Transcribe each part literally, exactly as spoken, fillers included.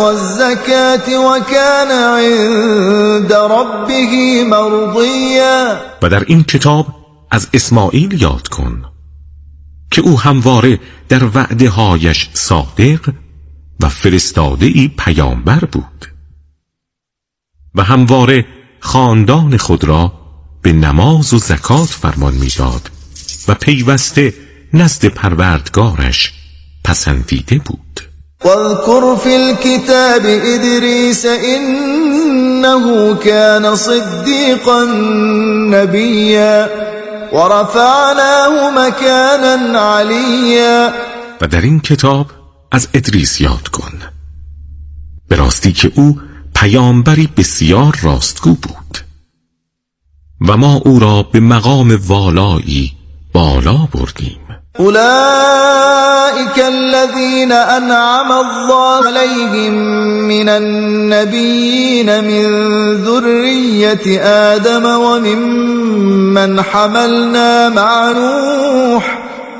والزكاة وكان عند ربه مرضيا. و در این کتاب از اسماعیل یاد کن که او همواره در وعده هایش صادق و فرستاده‌ای پیامبر بود و همواره خاندان خود را به نماز و زکات فرمان می‌داد و پیوسته نزد پروردگارش پسندیده بود. واذكر في الكتاب إدريس إنه كان صديقا نبيا ورفعناه مكانا عليا. و در این کتاب از ادریس یاد کن، به راستی که او پیامبری بسیار راستگو بود و ما او را به مقام والایی بالا بردیم. أولئك الذين أنعم الله عليهم من النبيين من ذرية آدم وممن حملنا مع نوح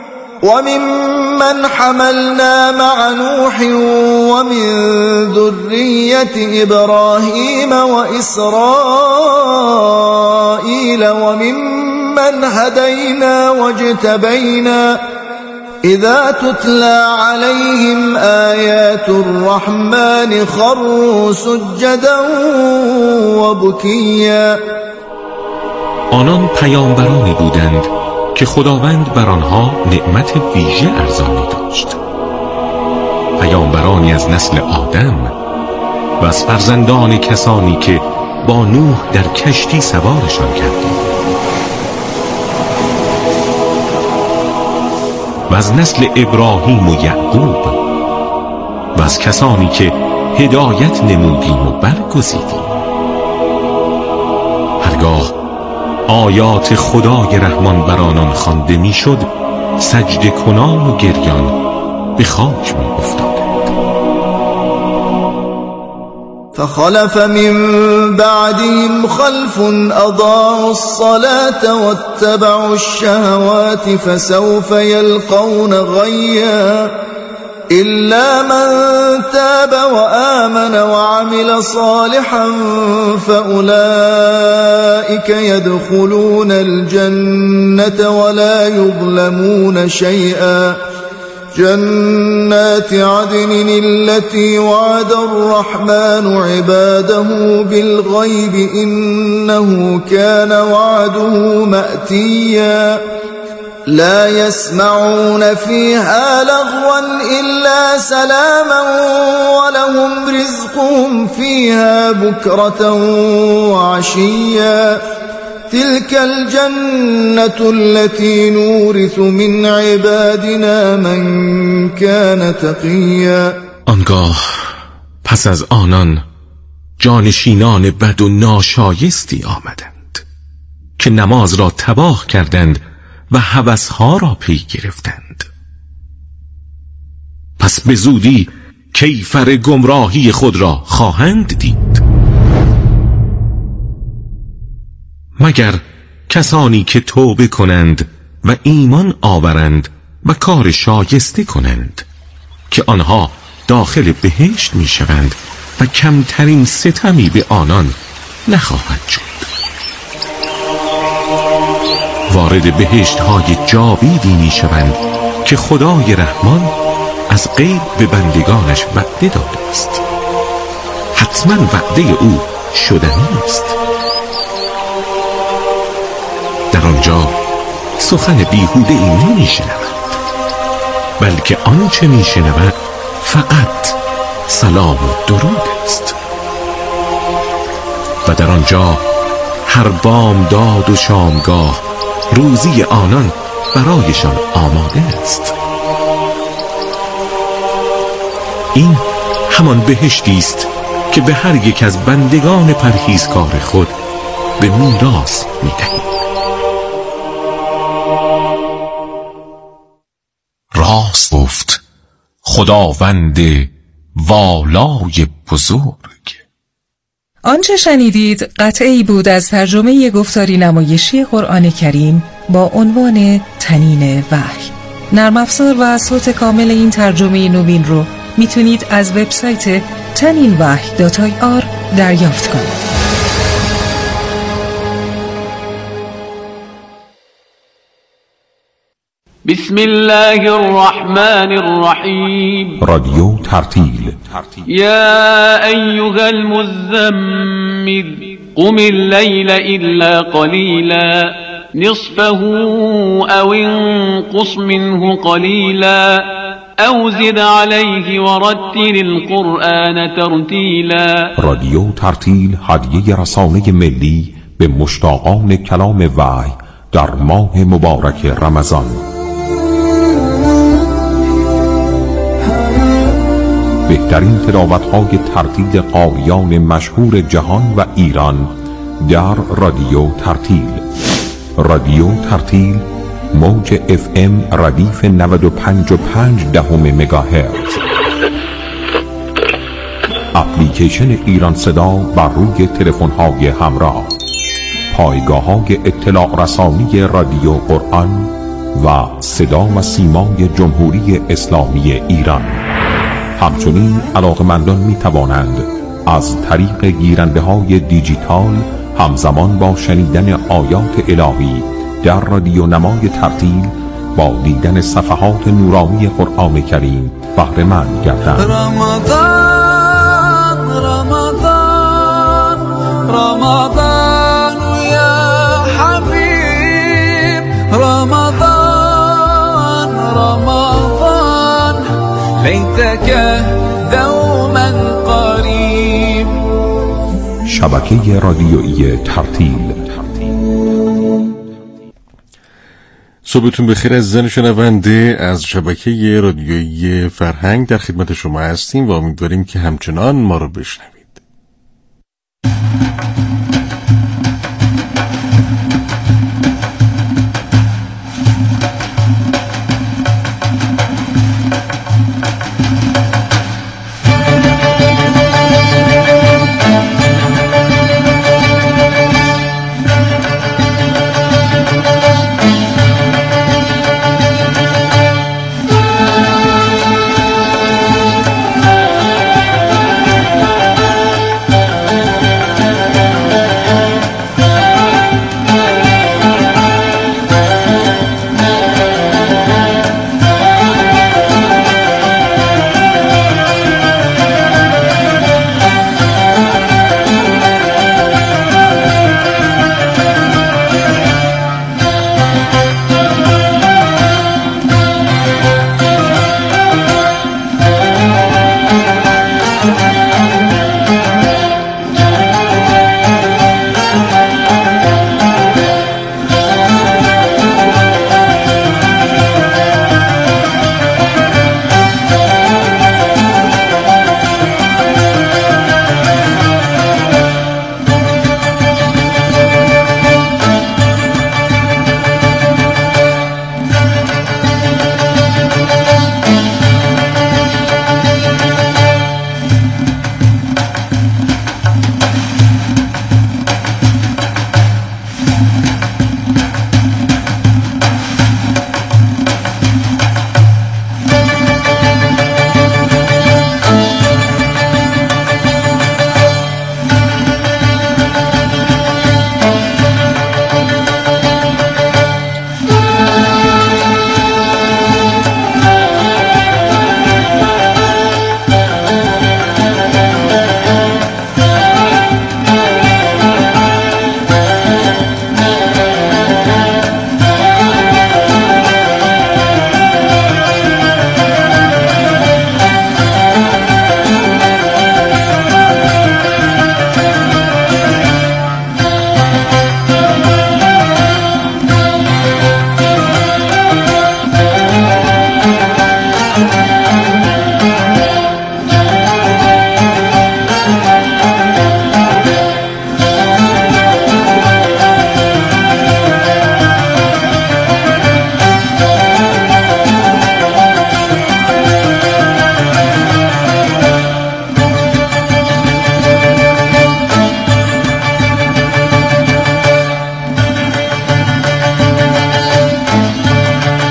وممن حملنا مع نوح ومن ذرية إبراهيم وإسرائيل وممن هدينا واجتبينا إذا تتلى عليهم آيات الرحمن خروا سجدا وبكيا. آنان پیامبرانی بودند که خداوند بر آنها نعمت ویژه ارزانی داشت، پیامبرانی از نسل آدم و از فرزندان کسانی که با نوح در کشتی سوارشان کردیم و از نسل ابراهیم و یعقوب و از کسانی که هدایت نمودیم و برگزیدیم. هرگاه آیات خدای رحمان بر آنان خوانده میشد، سجده کنان و گریان به خاک می افتادند. فخلف من بعدهم خلف اضاعوا الصلاة واتبعوا الشهوات فسوف يلقون غيا إلا من تاب وآمن وعمل صالحا فأولئك يدخلون الجنة ولا يظلمون شيئا جنات عدن التي وعد الرحمن عباده بالغيب إنه كان وعده مأتيا لا يسمعون فيها لغوا إلا سلاما ولهم رزقهم فيها بكرة وعشيا تلك الجنة التي نورث من عبادنا من كان تقيا. آنگاه پس از آنان جانشینان بد و ناشایستی آمدند که نماز را تباه کردند و هوسها را پی گرفتند. پس به زودی کیفر گمراهی خود را خواهند دید، مگر کسانی که توبه کنند و ایمان آورند و کار شایسته کنند که آنها داخل بهشت می شوند و کمترین ستمی به آنان نخواهد شد. وارد بهشت های جاویدی می شوند که خدای رحمان از غیب به بندگانش وعده داده است. حتما وعده او شدنی است. در آنجا سخن بیهوده ای نمی شنوند، بلکه آنچه می شنوند فقط سلام و درود است. و در آنجا هر بامداد و شامگاه روزی آنان برایشان آماده است. این همان بهشتی است که به هر یک از بندگان پرهیزکار خود به میراث می‌دهیم. راست گفت خداوند والای بزرگ. آنچه شنیدید قطعی بود از ترجمه گفتاری نمایشی قرآن کریم با عنوان طنین وحی. نرم افزار و صوت کامل این ترجمه نوین رو میتونید از وبسایت تنینوحی دات آی آر دریافت کنید. بسم الله الرحمن الرحیم. رادیو ترتیل. یا ایها المزمل قم اللیل الا قلیلا نصفه او انقص منه قلیلا او زد علیه ورتل القرآن ترتیلا. رادیو ترتیل هدیه رسانه ملی به مشتاقان کلام وحی در ماه مبارک رمضان. بهترین تلاوت‌های ترتیل قاریان مشهور جهان و ایران در رادیو ترتیل. رادیو ترتیل موج اف ام ردیف نود و پنج و پنج دهم مگاهرتز. اپلیکیشن ایران صدا بر روی تلفن‌های همراه. پایگاه‌های اطلاع رسانی رادیو قرآن و صدا و سیمای جمهوری اسلامی ایران. همچنین علاقمندان می توانند از طریق گیرنده های دیجیتال همزمان با شنیدن آیات الهی در رادیو نمای ترتیل با دیدن صفحات نورانی قرآن کریم بهره مند گردند. رمضان رمضان رمضان یا حبیب رمضان رمضان لیتک دوما قریب. شبکه رادیویی ترتیل. صبحتون بخیر از زن شنونده از شبکه رادیویی فرهنگ در خدمت شما هستیم و امیدواریم که همچنان ما رو بشنوید.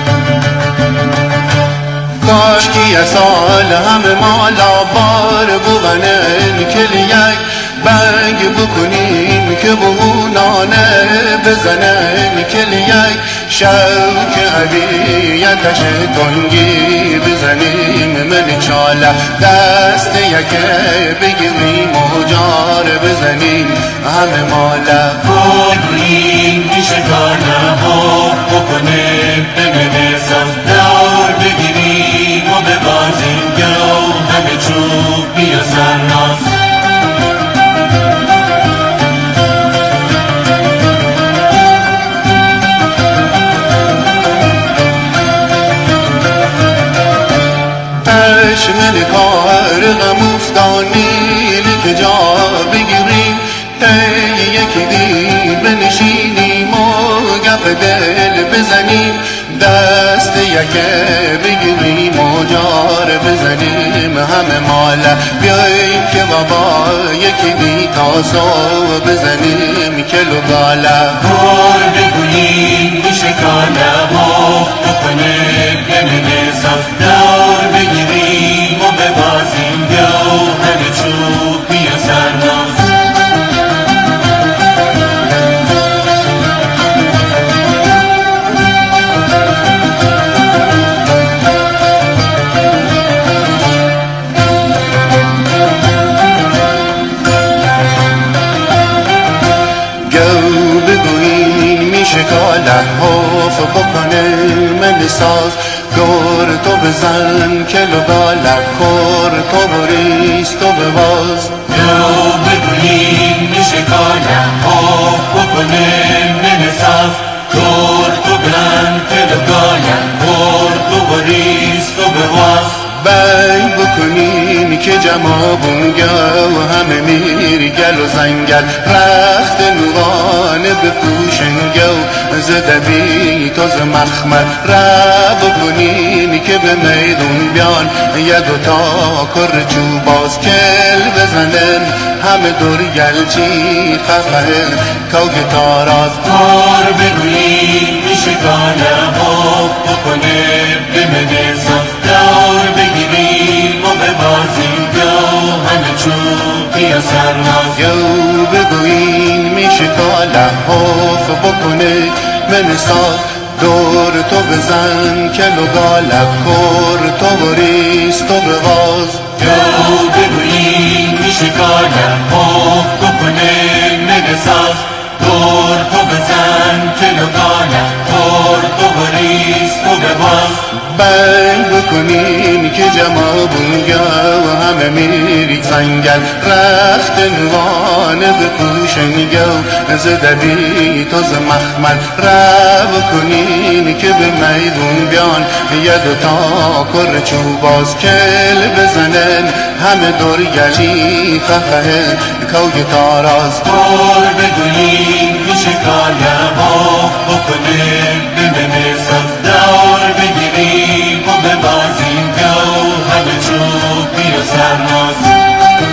کاشکی سال همه مالا بار بود روغن کلیک بنگ بکنیم که بهونانه بزنن کلیک شوک عبیتش تنگی بزنیم من چاله دست یکه بگیریم و جار بزنیم همه ماله بگوییم بیشگانه ها بکنیم بمنه ساز دور بگیریم و ببازیم گو همه چوب بیا سرناز من کار غم افتانیم که جا بگیریم تی یکی دی بنشینیم و گپ دل بزنیم دست یکه بگیریم و جار بزنیم همه ماله بیاییم که بابا یکی دی تاسو بزنیم کلو گاله کار بگوییم بشکانه ها بکنیم بمینه صف دور بگیریم و ببازیم گو همه چوب بیا سرناز شکاله حاف بکنه من ساز گور تو بزن کلو باله کور تو بریز تو بواز گو بگوییم شکاله حاف بکنه من ساز گور تو بزن کلو باله کور تو بریز تو بواز بی بکنیم که جمابون گو همه میر گل و زنگل رخت نوان بپوشن گو زدبی تاز مخمل را بکنیم که به میدون بیان یه دوتا کر چوباز کل بزنن همه دور گلچی خفه کوگ تاراز کار بگوییم شکانه حاف بکنه بمنه صف دور بگیریم و ببازیم گو همه چوب بیا سرناز گو بگوییم میشکاله حاف بکنه من ساز دور تو بزن کلو گاله کور تو بریز تو بواز گو بگوییم میشکاله حاف بکنه من ساز دور تو بزن کلو گاله کور تو بریز تو بواز بنگ بکنیم که جمابون گو همه میری زنگل رخت نوان بپوشن گو زدبی تاز مخمل را بکنیم که به میدون بیان یه دوتا کر چوباز کل بزنن همه دور گلی خفه کوگ تاراز کار بگوییم بشکاله حاف بکنه بمنه صف دور بگیریم و ببازیم گو همه چوب بیا سرناز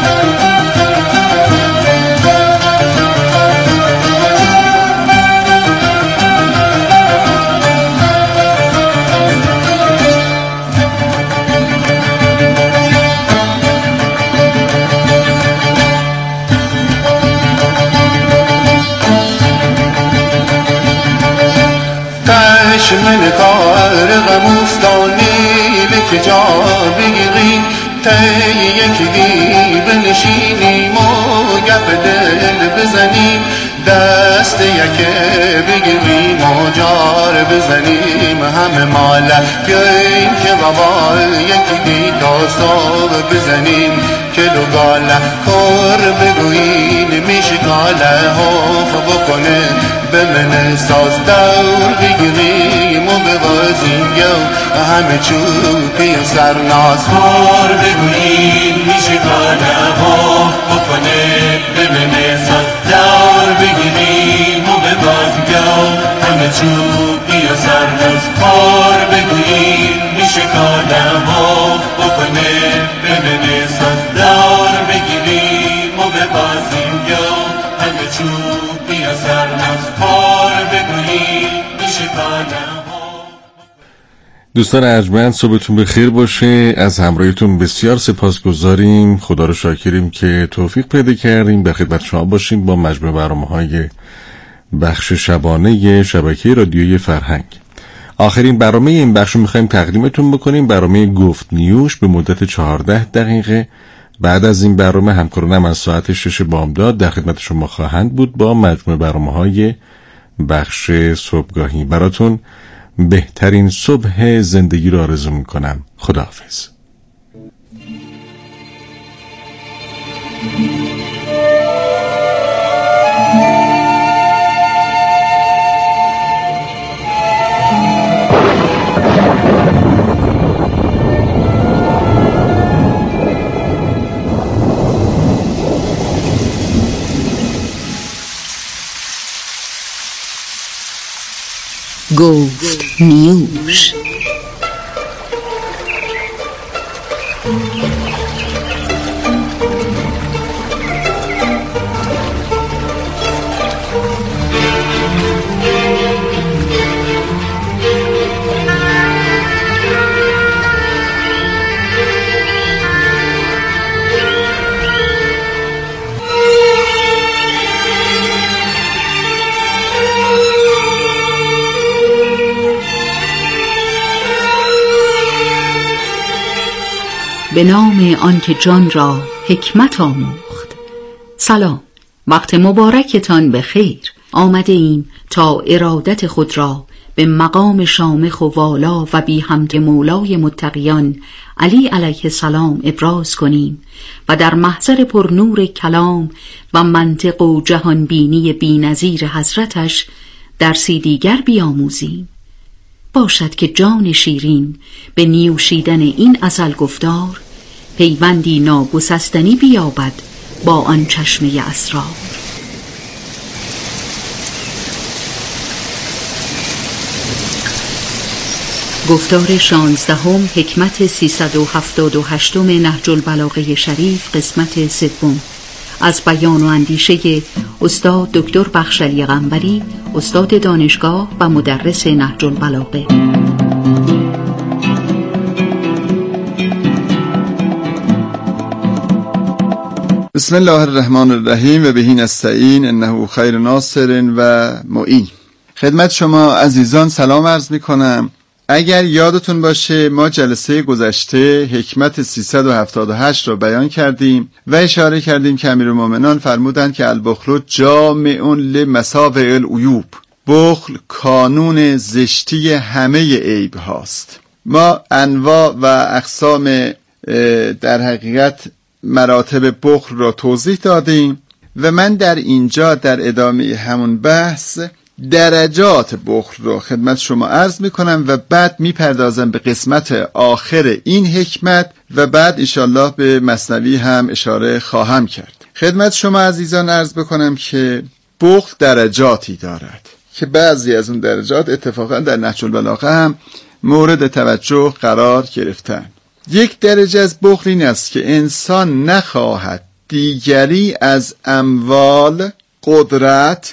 من کار غم افتانیم که جا بگیریم تی یکی دی بنشینیم و گپ دل بزنیم دست یکه بگیریم و جار بزنیم همه ماله بیاییم که بابا یکی دی تاسو بزنیم کلو گاله کور بگویین میشکاله حاف بکنه بمنه ساز دور بگیریم و ببازیم گو همه چوبی سرناز کور بگویین میشکاله حاف بکنه بمنه ساز دور بگیریم و ببازیم گو همه چوبی سرناز کور بگویین میشکاله حاف بکنه بمنه ساز دور بگیریم و ببازیم گو همه چوبی سرناز کار بگوییم میشکانه. دوستان ارجمند، صبحتون بخیر باشه. از همراهیتون بسیار سپاسگزاریم. خدا رو شاکریم که توفیق پیدا کردیم در خدمت شما باشیم با مجموعه برنامه‌های بخش شبانه شبکه رادیویی فرهنگ. آخرین برنامه این بخش رو می‌خوایم تقدیمتون بکنیم، برنامه گفت نیوش به مدت چهارده دقیقه. بعد از این برنامه همکارانم از ساعت شش بامداد در خدمت شما خواهند بود با مجموعه برنامه‌های بخش صبحگاهی. براتون بهترین صبح زندگی رو آرزو میکنم. خداحافظ. گفت نیوش. به نام آنکه جان را حکمت آموخت. سلام، وقت مبارکتان به خیر. آمده ایم تا ارادت خود را به مقام شامخ و والا و بی همت مولای متقیان علی علیه السلام ابراز کنیم و در محضر پر نور کلام و منطق و جهان بینی بی نظیر حضرتش درسی دیگر بیاموزیم. باشد که جان شیرین به نیوشیدن این ازل گفتار پیوندی ناگسستنی بیابد با آن چشمه اسرار. گفتار شانزدهم، حکمت سیصد و هفتاد و هشتم نهج البلاغه شریف، قسمت سوم، از بیان و اندیشه استاد دکتر بخشعلی قنبری، استاد دانشگاه و مدرس نهج البلاغه. بسم الله الرحمن الرحیم و بهی نستعین انه خیر ناصر و معین. خدمت شما عزیزان سلام عرض می کنم. اگر یادتون باشه ما جلسه گذشته حکمت سیصد و هفتاد و هشت را بیان کردیم و اشاره کردیم که امیرالمومنین فرمودند که البخل جامع لمساوئ العیوب، بخل کانون زشتی همه عیب هاست. ما انواع و اقسام در حقیقت مراتب بخل را توضیح دادیم و من در اینجا در ادامه همون بحث درجات بخل را خدمت شما عرض می کنم و بعد می پردازم به قسمت آخر این حکمت و بعد انشالله به مثنوی هم اشاره خواهم کرد. خدمت شما عزیزان عرض بکنم که بخل درجاتی دارد که بعضی از اون درجات اتفاقا در نهج البلاغه هم مورد توجه قرار گرفتن. یک درجه از بخل این است که انسان نخواهد دیگری از اموال، قدرت،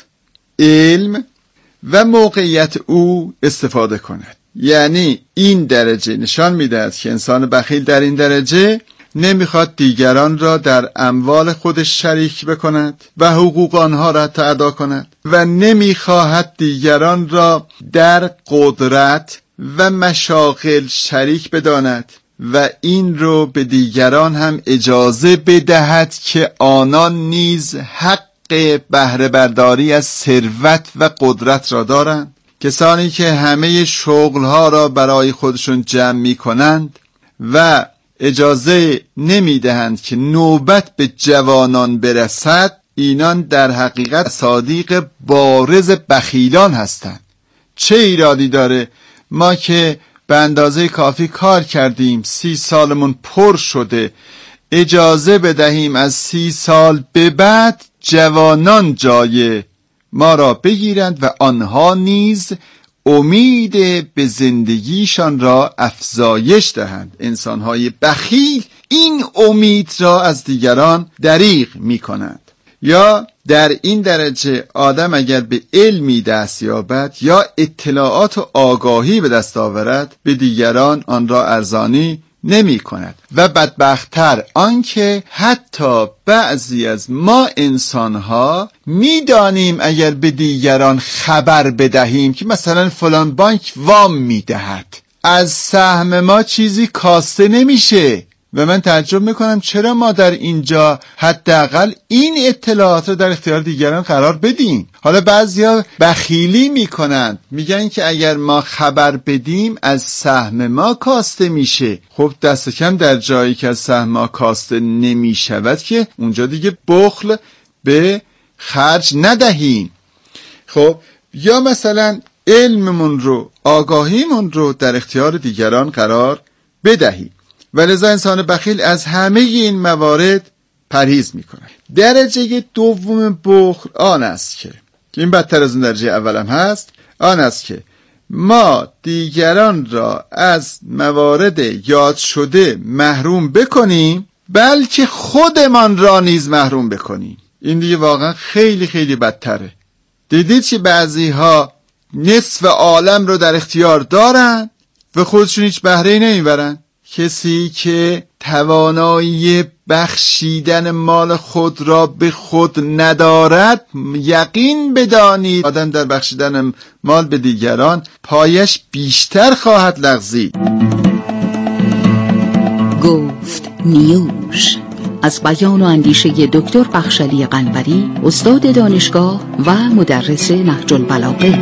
علم و موقعیت او استفاده کند. یعنی این درجه نشان می‌دهد که انسان بخیل در این درجه نمیخواد دیگران را در اموال خودش شریک بکند و حقوق آنها را حتی ادا کند و نمیخواهد دیگران را در قدرت و مشاغل شریک بداند و این رو به دیگران هم اجازه بدهد که آنان نیز حق بهره برداری از ثروت و قدرت را دارند. کسانی که همه شغلها را برای خودشون جمع می کنند و اجازه نمی دهند که نوبت به جوانان برسد، اینان در حقیقت صادق بارز بخیلان هستند. چه ایرادی داره ما که به اندازه کافی کار کردیم، سی سالمون پر شده، اجازه بدهیم از سی سال به بعد جوانان جای ما را بگیرند و آنها نیز امید به زندگیشان را افزایش دهند. انسانهای بخیل این امید را از دیگران دریغ می کنند. یا در این درجه آدم اگر به علمی دست یابد یا اطلاعات و آگاهی به دست آورد، به دیگران آن را ارزانی نمی کند. و بدبخت‌تر آنکه حتی بعضی از ما انسان‌ها می‌دانیم اگر به دیگران خبر بدهیم که مثلا فلان بانک وام می‌دهد، از سهم ما چیزی کاسته نمیشه و من تعجب میکنم چرا ما در اینجا حداقل این اطلاعات رو در اختیار دیگران قرار بدیم. حالا بعضیا بخیلی میکنند، میگن که اگر ما خبر بدیم از سهم ما کاسته میشه. خب دست کم در جایی که از سهم ما کاسته نمیشود که اونجا دیگه بخل به خرج ندهیم. خب یا مثلا علممون رو، آگاهیمون رو در اختیار دیگران قرار بدهیم. ولذا انسان بخیل از همه این موارد پرهیز میکنه. درجه دوم بخل آن است که این بدتر از اون درجه اولم هست، آن است که ما دیگران را از موارد یاد شده محروم بکنیم، بلکه خودمان را نیز محروم بکنیم. این دیگه واقعا خیلی خیلی بدتره. دیدید که بعضی ها نصف عالم رو در اختیار دارن و خودشون هیچ بهره‌ای نمیبرن. کسی که توانایی بخشیدن مال خود را به خود ندارد، یقین بدانید آدم در بخشیدن مال به دیگران پایش بیشتر خواهد لغزید. گفت نیوش از بیان و اندیشه دکتر بخشلی قنبری، استاد دانشگاه و مدرس نهج البلاغه.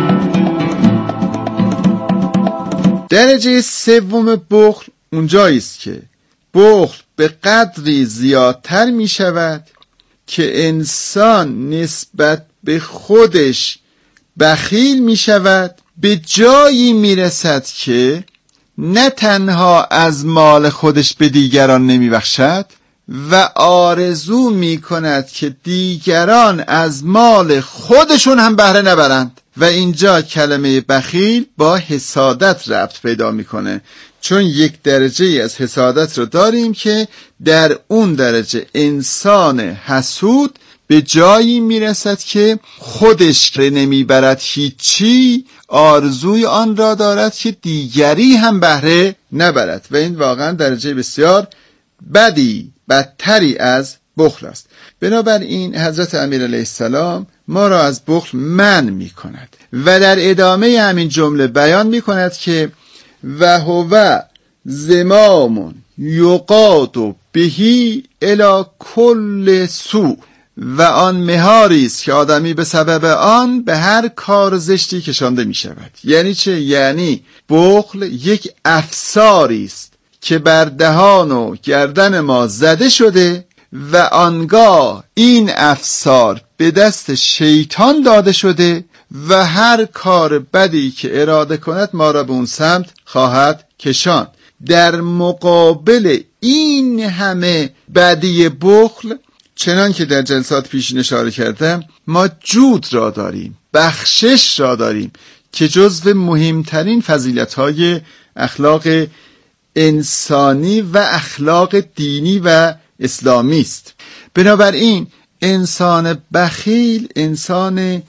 درجه سوم بخل اونجایی است که بخل به قدری زیادتر می شود که انسان نسبت به خودش بخیل می شود، به جایی می رسد که نه تنها از مال خودش به دیگران نمی بخشد و آرزو می کند که دیگران از مال خودشون هم بهره نبرند. و اینجا کلمه بخیل با حسادت ربط پیدا میکنه، چون یک درجه از حسادت رو داریم که در اون درجه انسان حسود به جایی میرسد که خودش نمیبرد هیچی، آرزوی آن را دارد که دیگری هم بهره نبرد و این واقعا درجه بسیار بدی، بدتری از بخل است. بنابراین حضرت امیر علیه السلام ما را از بخل منع می کند و در ادامه همین جمله بیان می کند که و هو زمام یقاد بهی الی کل سوء، و آن مهاری است که آدمی به سبب آن به هر کار زشتی کشانده می شود. یعنی چه؟ یعنی بخل یک افساری است که بر دهان و گردن ما زده شده و آنگاه این افسار به دست شیطان داده شده و هر کار بدی که اراده کند ما را به اون سمت خواهد کشاند. در مقابل این همه بدی بخل، چنان که در جلسات پیشین اشاره کردم، ما جود را داریم، بخشش را داریم که جزو مهمترین فضیلت‌های اخلاق انسانی و اخلاق دینی و اسلامی است. بنابراین انسان بخیل انسان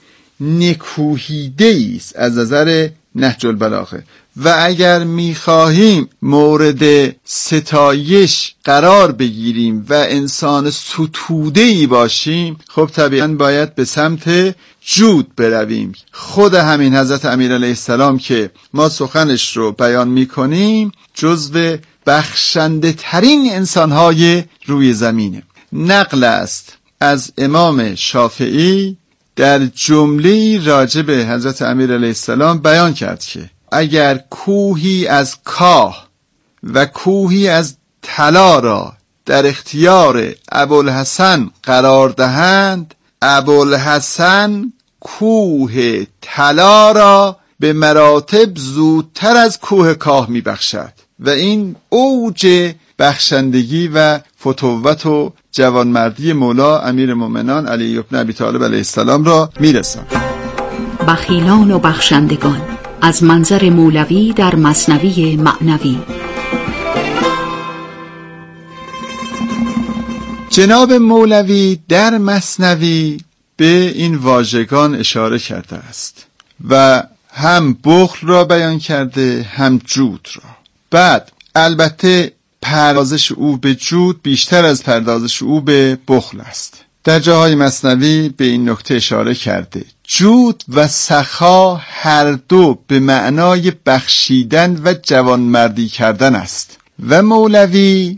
نکوهیده است از نظر نهج البلاغه و اگر می‌خواهیم مورد ستایش قرار بگیریم و انسان ستوده‌ای باشیم، خب طبیعاً باید به سمت جود برویم. خود همین حضرت امیر علیه السلام که ما سخنش رو بیان می‌کنیم جزو بخشنده ترین انسان‌های روی زمینه. نقل است از امام شافعی در جمله‌ای راجع به حضرت امیر علیه السلام بیان کرد که اگر کوهی از کاه و کوهی از طلا را در اختیار ابوالحسن قرار دهند، ابوالحسن کوه طلا را به مراتب زودتر از کوه کاه میبخشد و این اوج بخشندگی و فتوت و جوانمردی مولا امیر مومنان علی بن ابی طالب علیه السلام را میرساند. بخیلان و بخشندگان از منظر مولوی در مثنوی معنوی. جناب مولوی در مثنوی به این واژگان اشاره کرده است و هم بخل را بیان کرده هم جود را. بعد البته پردازش او به جود بیشتر از پردازش او به بخل است. در جاهای مثنوی به این نکته اشاره کرده. جود و سخا هر دو به معنای بخشیدن و جوانمردی کردن است و مولوی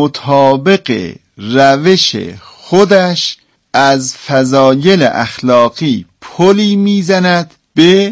مطابق روش خودش از فضایل اخلاقی پلی میزند به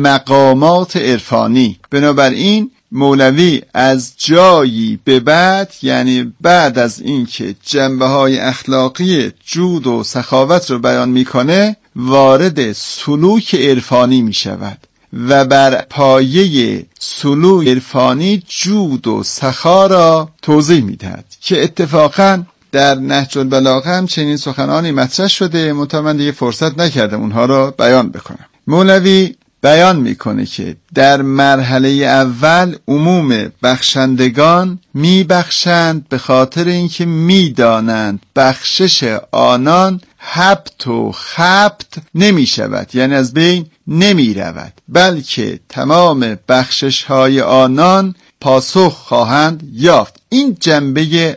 مقامات عرفانی. بنابراین مولوی از جایی به بعد، یعنی بعد از اینکه جنبه‌های اخلاقی جود و سخاوت رو بیان میکنه، وارد سلوک عرفانی می شود و بر پایه سلوک عرفانی جود و سخا را توضیح می دهد که اتفاقاً در نهج البلاغه هم چنین سخنانی مطرح شده، منتها من دیگه فرصت نکردم اونها را بیان بکنم. مولوی بیان میکنه که در مرحله اول عموم بخشندگان میبخشند به خاطر اینکه میدانند بخشش آنان هبط و خبط نمی شود، یعنی از بین نمی رود، بلکه تمام بخشش های آنان پاسخ خواهند یافت. این جنبه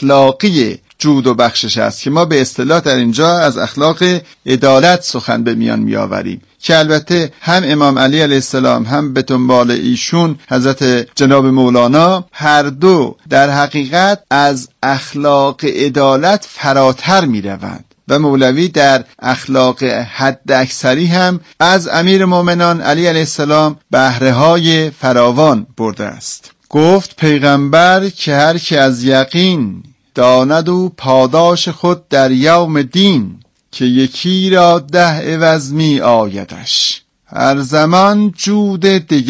اخلاقی جود و بخشش است که ما به اصطلاح در اینجا از اخلاق عدالت سخن به میان می آوریم که البته هم امام علی علیه السلام هم به دنبال ایشون حضرت جناب مولانا هر دو در حقیقت از اخلاق عدالت فراتر می روند و مولوی در اخلاق حد اکثری هم از امیر مومنان علی علیه السلام بهره های فراوان برده است. گفت پیغمبر که هر که از یقین داند و پاداش خود در یوم دین، که یکی را ده عوض می آیدش، هر زمان جود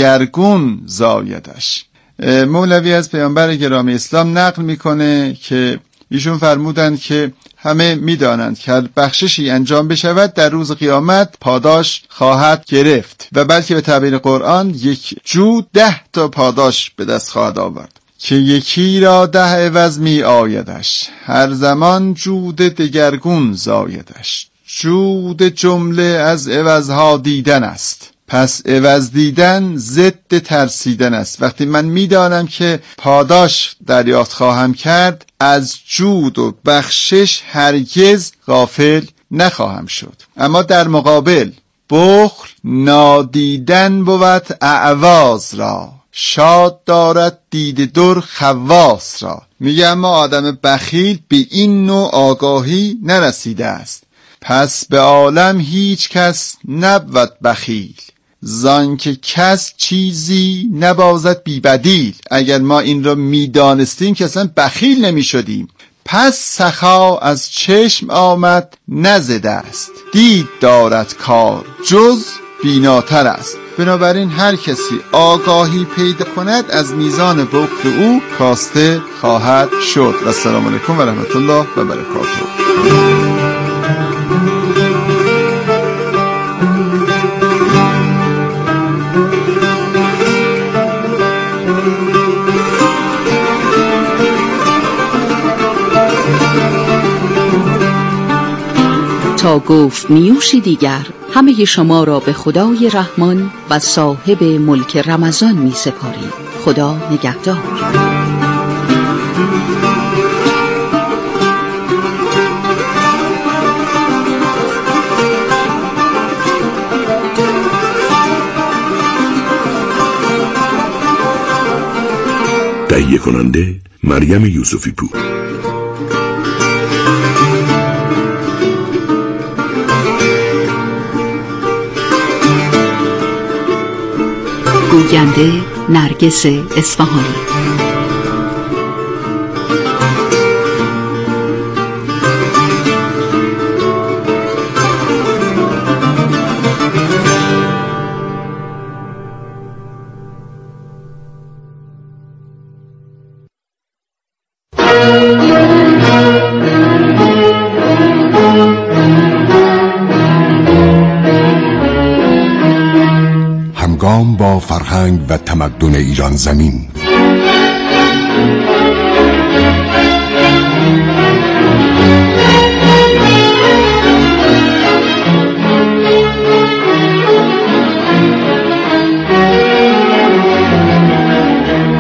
دگرگون زایدش. مولوی از پیامبر گرامی اسلام نقل میکنه که ایشون فرمودند که همه میدانند که هر بخششی انجام بشود در روز قیامت پاداش خواهد گرفت و بلکه به تعبیر قرآن یک جود ده تا پاداش به دست خواهد آورد که یکی را ده عوض می آیدش، هر زمان جود دگرگون زایدش. جود جمله از عوضها دیدن است، پس عوض دیدن ضد ترسیدن است. وقتی من میدانم که پاداش دریافت خواهم کرد، از جود و بخشش هرگز غافل نخواهم شد. اما در مقابل بخل نادیدن بود اعواز را، شاد دارد دید در خواص را. میگه اما آدم بخیل به این نوع آگاهی نرسیده است. پس به عالم هیچ کس نبود بخیل، زان که کس چیزی نبازد بی بدیل. اگر ما این را میدانستیم که اصلا بخیل نمی شدیم. پس سخا از چشم آمد نزده است، دید دارد کار جز بیناتر است. بنابراین هر کسی آگاهی پیدا کند از میزان بخل او کاسته خواهد شد. و السلام علیکم و رحمت الله و برکاته. تا گفت نیوشی دیگر، همه شما را به خدای رحمان و صاحب ملک رمضان می سپاریم. خدا نگهدار. تهیه کننده مریم یوسفی پور. گوینده نرگس اصفهانی. با فرهنگ و تمدن ایران زمین